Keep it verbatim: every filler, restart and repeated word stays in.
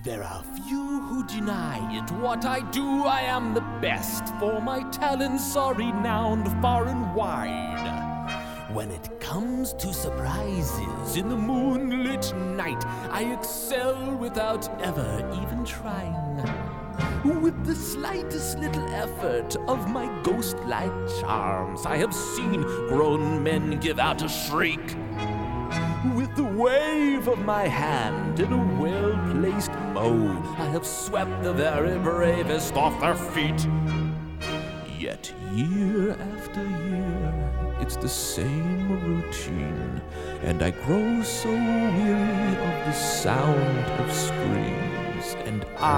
There are few who deny it. What I do, I am the best, for my talents are renowned far and wide. When it comes to surprises in the moonlit night, I excel without ever even trying. With the slightest little effort of my ghost-like charms, I have seen grown men give out a shriek. With the wave of my hand in a well-placed mow, I have swept the very bravest off their feet. Yet year after year, it's the same routine, and I grow so weary of the sound of screams, and I